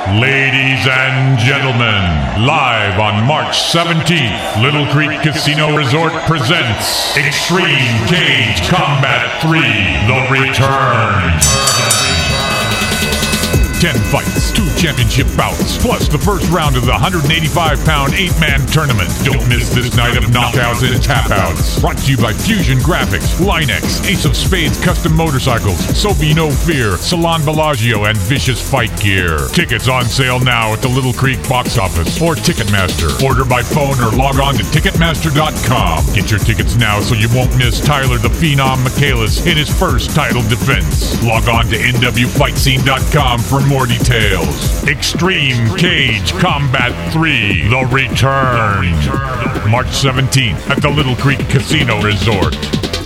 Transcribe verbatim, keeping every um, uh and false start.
Ladies and gentlemen, live on March seventeenth, Little Creek Casino Resort presents Extreme Cage Combat three, The Return. Ten fights, two championship bouts, plus the first round of the one hundred eighty-five pound eight-man tournament. Don't miss this night of knockouts and tap-outs. Brought to you by Fusion Graphics, Linex, Ace of Spades Custom Motorcycles, Sophie No Fear, Salon Bellagio, and Vicious Fight Gear. Tickets on sale now at the Little Creek box office or Ticketmaster. Order by phone or log on to Ticketmaster dot com. Get your tickets now so you won't miss Tyler the Phenom Michaelis in his first title defense. Log on to N W Fight Scene dot com for more details. Extreme Cage Combat three, The Return. March seventeenth at the Little Creek Casino Resort.